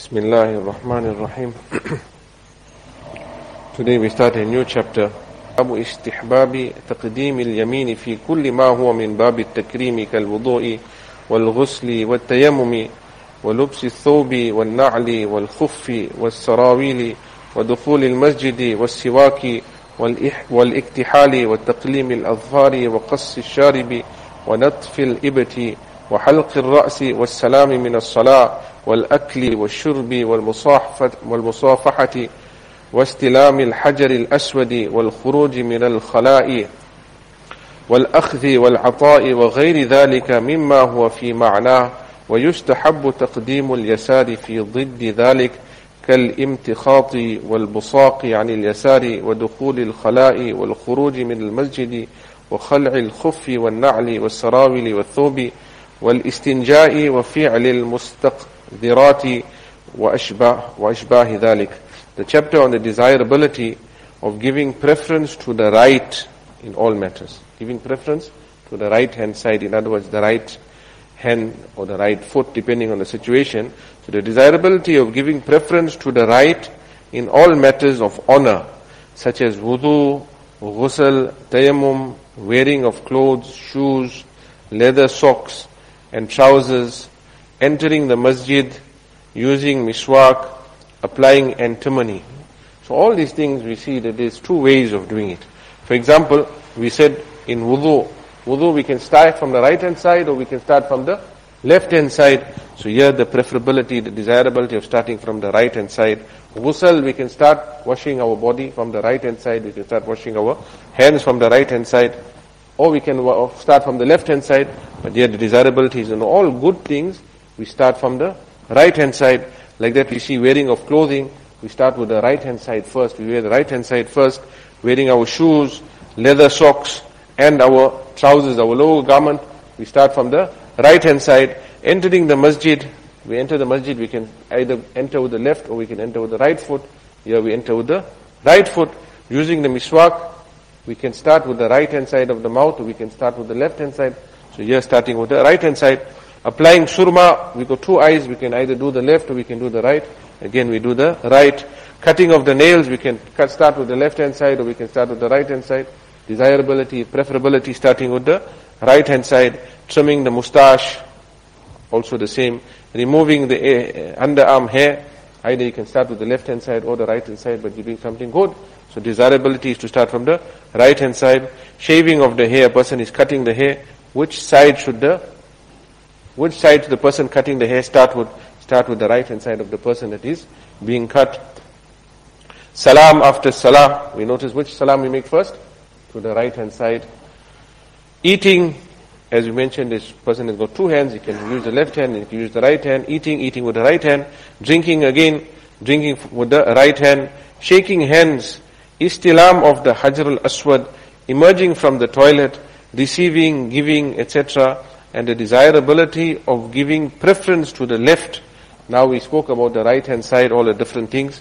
Bismillahirrahmanirrahim. Today we start a new chapter. باب استحباب تقديم اليمين في كل ما هو من باب التكريم كالوضوء والغسل والتيمم ولبس الثوب والنعل والخف والسراويل ودخول المسجد والسواك والاكتحال والتقليم الأظفار وقص الشارب ونطف الإبط وحلق الرأس والسلام من الصلاة والأكل والشرب والمصافحة واستلام الحجر الأسود والخروج من الخلاء والأخذ والعطاء وغير ذلك مما هو في معناه. ويستحب تقديم اليسار في ضد ذلك كالامتخاط والبصاق عن اليسار ودخول الخلاء والخروج من المسجد وخلع الخف والنعل والسراويل والثوب والاستنجاء وفعل المستقذرات وأشباه ذلك. The chapter on the desirability of giving preference to the right in all matters. Giving preference to the right hand side, in other words, the right hand or the right foot, depending on the situation. So the desirability of giving preference to the right in all matters of honor, such as wudu, ghusl, tayammum, wearing of clothes, shoes, leather socks and trousers, entering the masjid, using miswak, applying antimony. So all these things we see that there's two ways of doing it. For example, we said in wudu we can start from the right hand side or we can start from the left hand side. So here the preferability, the desirability of starting from the right hand side. Ghusl, we can start washing our body from the right hand side, we can start washing our hands from the right hand side, or we can start from the left hand side. But here the desirability is in all good things, we start from the right hand side. Like that we see wearing of clothing, we start with the right hand side first, we wear the right hand side first. Wearing our shoes, leather socks and our trousers, our lower garment, we start from the right hand side. Entering the masjid, we enter the masjid, we can either enter with the left or we can enter with the right foot. Here we enter with the right foot. Using the miswak, we can start with the right hand side of the mouth or we can start with the left hand side. So here starting with the right hand side. Applying surma, we got two eyes, we can either do the left or we can do the right. Again we do the right. Cutting of the nails, we can start with the left hand side or we can start with the right hand side. Desirability, preferability starting with the right hand side. Trimming the moustache, also the same. Removing the underarm hair, either you can start with the left hand side or the right hand side, but you're doing something good. So desirability is to start from the right hand side. Shaving of the hair, a person is cutting the hair. Which side the person cutting the hair start with? Start with the right hand side of the person that is being cut. Salam after salah, we notice which salam we make first? To the right hand side. Eating, as we mentioned, this person has got two hands, he can use the left hand and he can use the right hand. Eating with the right hand. Drinking with the right hand. Shaking hands. Istilam of the Hajar al-Aswad. Emerging from the toilet. Receiving, giving, etc. And the desirability of giving preference to the left. Now we spoke about the right hand side, all the different things.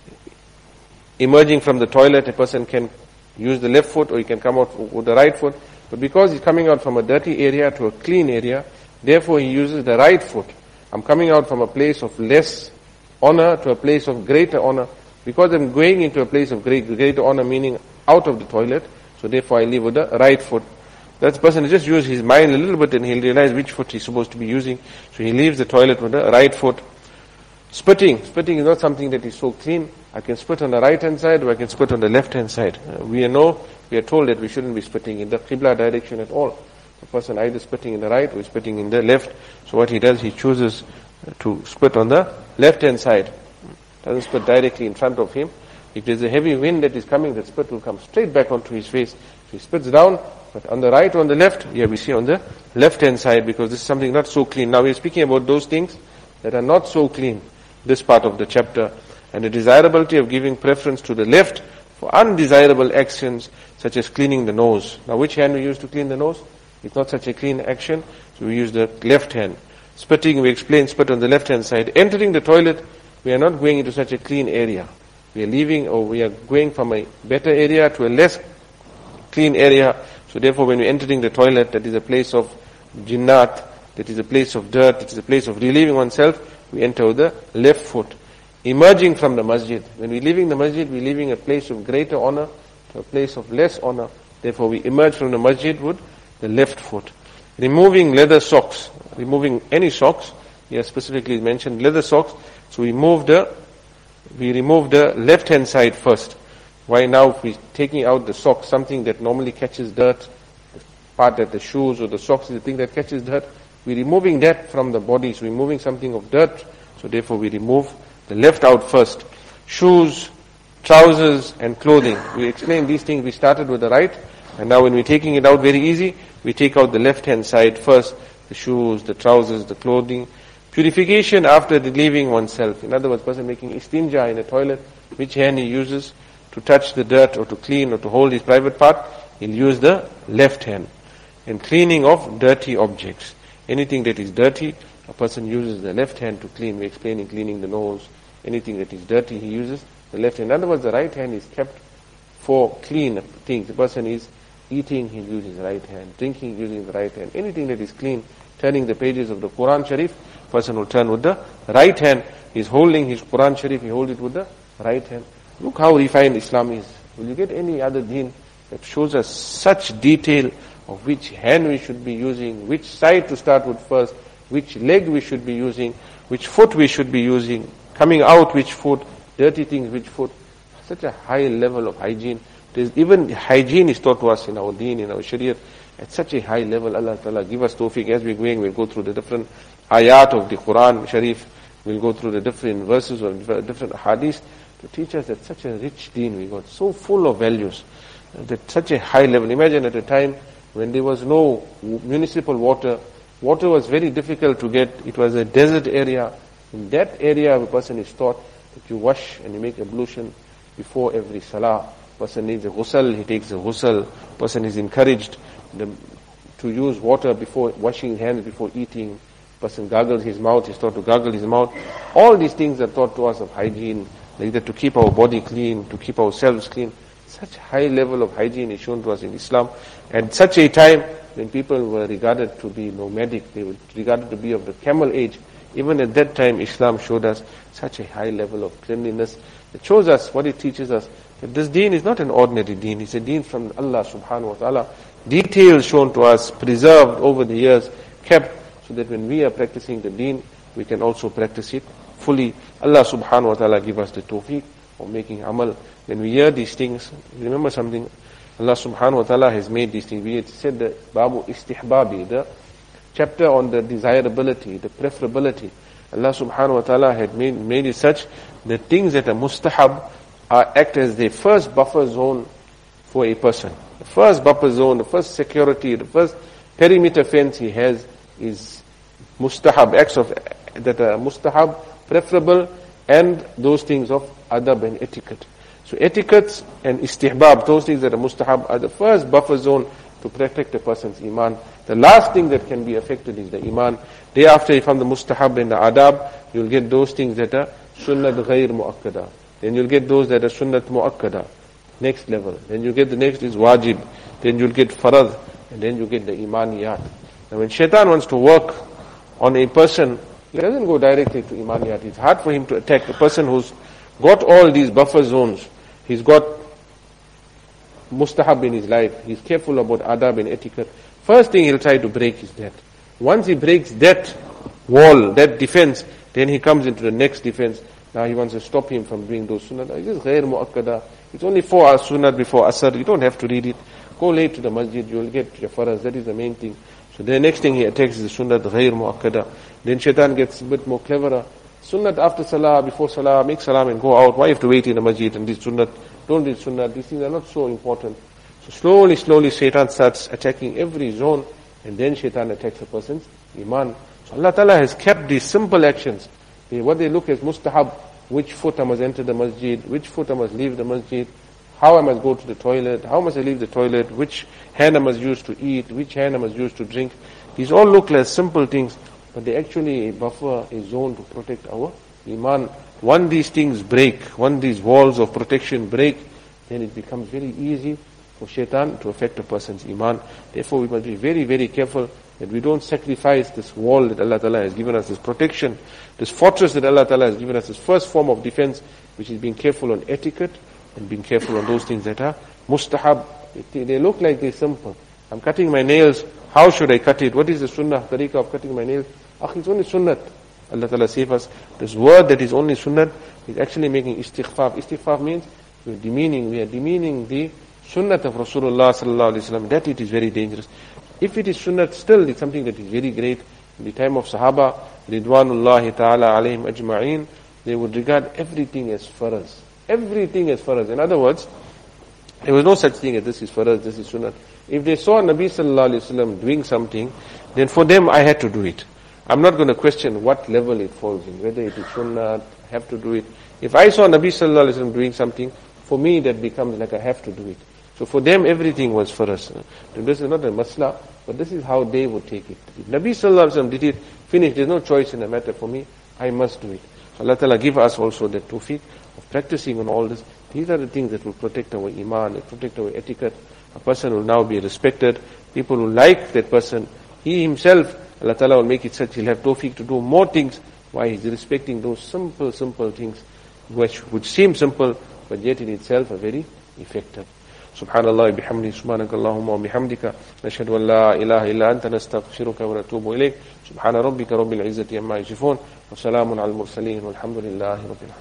Emerging from the toilet, a person can use the left foot or he can come out with the right foot. But because he's coming out from a dirty area to a clean area, therefore he uses the right foot. I'm coming out from a place of less honor to a place of greater honor. Because I'm going into a place of greater honor, meaning out of the toilet, so therefore I leave with the right foot. That person just use his mind a little bit and he'll realize which foot he's supposed to be using. So he leaves the toilet with the right foot. Spitting is not something that is so clean. I can spit on the right hand side or I can spit on the left hand side. We are told that we shouldn't be spitting in the Qibla direction at all. The person either spitting in the right or spitting in the left. So what he does, he chooses to spit on the left hand side. Doesn't spit directly in front of him. If there's a heavy wind that is coming, that spit will come straight back onto his face. So he spits down, but on the right or on the left, here we see on the left hand side, because this is something not so clean. Now we're speaking about those things that are not so clean, this part of the chapter. And the desirability of giving preference to the left for undesirable actions, such as cleaning the nose. Now which hand we use to clean the nose? It's not such a clean action, so we use the left hand. Spitting, we explained, spit on the left hand side. Entering the toilet, we are not going into such a clean area. We are leaving, or we are going from a better area to a less clean area. So therefore when we are entering the toilet, that is a place of jinnat, that is a place of dirt, that is a place of relieving oneself, we enter with the left foot. Emerging from the masjid. When we're leaving the masjid, we're leaving a place of greater honor to a place of less honor. Therefore, we emerge from the masjid with the left foot. Removing leather socks. Removing any socks. Here specifically mentioned leather socks. So we remove the left hand side first. Why now if we're taking out the socks, something that normally catches dirt, the part that the shoes or the socks is the thing that catches dirt, we're removing that from the body. So we're removing something of dirt. So therefore we remove the left out first. Shoes, trousers and clothing. We explained these things. We started with the right. And now when we're taking it out very easy, we take out the left hand side first. The shoes, the trousers, the clothing. Purification after relieving oneself. In other words, person making istinja in a toilet, which hand he uses to touch the dirt or to clean or to hold his private part, he'll use the left hand. And cleaning of dirty objects. Anything that is dirty, a person uses the left hand to clean. We're explaining cleaning the nose. Anything that is dirty, he uses the left hand. In other words, the right hand is kept for clean things. The person is eating, he uses his right hand. Drinking, using the right hand. Anything that is clean, turning the pages of the Quran Sharif, person will turn with the right hand. He's holding his Quran Sharif, he holds it with the right hand. Look how refined Islam is. Will you get any other deen that shows us such detail of which hand we should be using, which side to start with first, which leg we should be using, which foot we should be using, coming out which foot, dirty things which foot. Such a high level of hygiene. Even hygiene is taught to us in our deen, in our shariah, at such a high level. Allah Ta'ala give us tawfiq. As we're going, we'll go through the different ayat of the Quran Sharif. We'll go through the different verses or different hadiths to teach us that such a rich deen we got, so full of values, that such a high level. Imagine at a time when there was no municipal water, water was very difficult to get, it was a desert area. In that area, a person is taught that you wash and you make ablution before every salah. Person needs a ghusl, he takes a ghusl. Person is encouraged to use water before washing his hands, before eating. Person gargles his mouth, he's taught to gargle his mouth. All these things are taught to us of hygiene, like that, to keep our body clean, to keep ourselves clean. Such high level of hygiene is shown to us in Islam. And such a time when people were regarded to be nomadic, they were regarded to be of the camel age. Even at that time, Islam showed us such a high level of cleanliness. It shows us, what it teaches us, that this deen is not an ordinary deen. It's a deen from Allah subhanahu wa ta'ala. Details shown to us, preserved over the years, kept, so that when we are practicing the deen, we can also practice it fully. Allah subhanahu wa ta'ala give us the tawfiq of making amal. When we hear these things, remember something, Allah subhanahu wa ta'ala has made these things. We had said the Babu Istihbabi, the chapter on the desirability, the preferability. Allah subhanahu wa ta'ala had made it such that things that are mustahab act as the first buffer zone for a person. The first buffer zone, the first security, the first perimeter fence he has is mustahab, acts of that are mustahab, preferable, and those things of adab and etiquette. So etiquettes and istihbab, those things that are mustahab, are the first buffer zone to protect a person's iman. The last thing that can be affected is the iman. Thereafter, from the mustahab and the adab, you'll get those things that are sunnat ghair muakkada. Then you'll get those that are sunnat muakkada. Next level. Then you get the next is wajib. Then you'll get farad. And then you get the imaniyat. Now when shaitan wants to work on a person, he doesn't go directly to imaniyat. It's hard for him to attack a person who's got all these buffer zones. He's got mustahab in his life. He's careful about adab and etiquette. First thing he'll try to break is that. Once he breaks that wall, that defense, then he comes into the next defense. Now he wants to stop him from doing those sunnah. It's just ghair muakkada. It's only 4 hours sunnah before asr. You don't have to read it. Go late to the masjid, you'll get your faraz. That is the main thing. So the next thing he attacks is the sunnah ghair muakkada. Then shaitan gets a bit more cleverer. Sunnat after salah, before salah, make salam and go out. Why you have to wait in the masjid and this sunnat? Don't read sunnah. These things are not so important. So slowly shaitan starts attacking every zone, and then shaitan attacks a person's iman. So Allah Ta'ala has kept these simple actions. What they look as mustahab, which foot I must enter the masjid, which foot I must leave the masjid, how I must go to the toilet, how must I leave the toilet, which hand I must use to eat, which hand I must use to drink. These all look like simple things, but they actually a buffer, a zone to protect our iman. Once these things break, once these walls of protection break, then it becomes very easy for shaitan to affect a person's iman. Therefore we must be very, very careful that we don't sacrifice this wall that Allah Ta'ala has given us, this protection, this fortress that Allah Ta'ala has given us, this first form of defense, which is being careful on etiquette and being careful on those things that are mustahab. They look like they're simple. I'm cutting my nails. How should I cut it? What is the sunnah, tariqah of cutting my nails? It's only sunnat. Allah Ta'ala save us. This word that is only sunnat is actually making istighfar. Istighfar means we are demeaning the sunnat of Rasulullah sallallahu alaihi wasallam. That it is very dangerous. If it is sunnat, still it's something that is very great. In the time of Sahaba, Ridwanullahi ta'ala alayhim ajma'in, they would regard everything as faraz. Everything as faraz. In other words, there was no such thing as this is faraz, this is sunnat. If they saw Nabi sallallahu alaihi wasallam doing something, then for them I had to do it. I'm not going to question what level it falls in, whether it is sunnah, I have to do it. If I saw Nabi sallallahu alaihi wasallam doing something, for me that becomes like I have to do it. So for them everything was for us. This is not a masla, but this is how they would take it. If Nabi sallallahu alaihi wasallam did it, finished, there's no choice in the matter for me, I must do it. So Allah Ta'ala give us also the tawfiq of practicing on all this. These are the things that will protect our iman, protect our etiquette. A person will now be respected. People will like that person. He himself, Allah Ta'ala will make it such, he'll have tawfiq to do more things. Why? He's respecting those simple things, which seem simple, but yet in itself are very effective. Subhanallah bihamdi, subhanakallahumma wa bihamdika, nashhadu an la ilaha illa anta nastaghfiruka wa natubu ilayk. Subhana rabbika rabbil izzati amma yasifun, wa salamun al mursaleen, walhamdulillahi rabbil alamin.